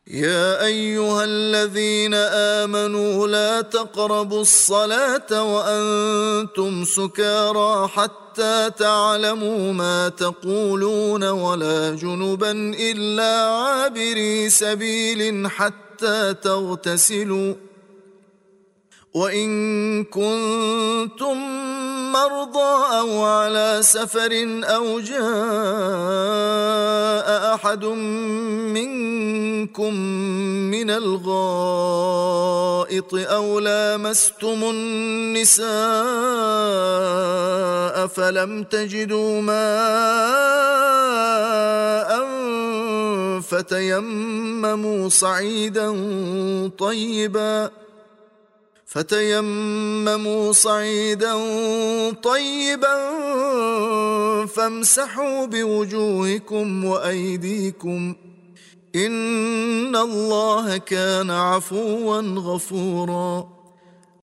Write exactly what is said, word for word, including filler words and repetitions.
يا أيها الذين آمنوا لا تقربوا الصلاة وأنتم سكارى حتى تعلموا ما تقولون ولا جنبا إلا عابري سبيل حتى تغتسلوا وإن كنتم مرضى أو على سفر أو جاء أحد منكم من الغائط أو لامستم النساء فلم تجدوا ماء فتيمموا صعيدا طيبا فتيمموا صعيدا طيبا فامسحوا بوجوهكم وأيديكم إن الله كان عفوا غفورا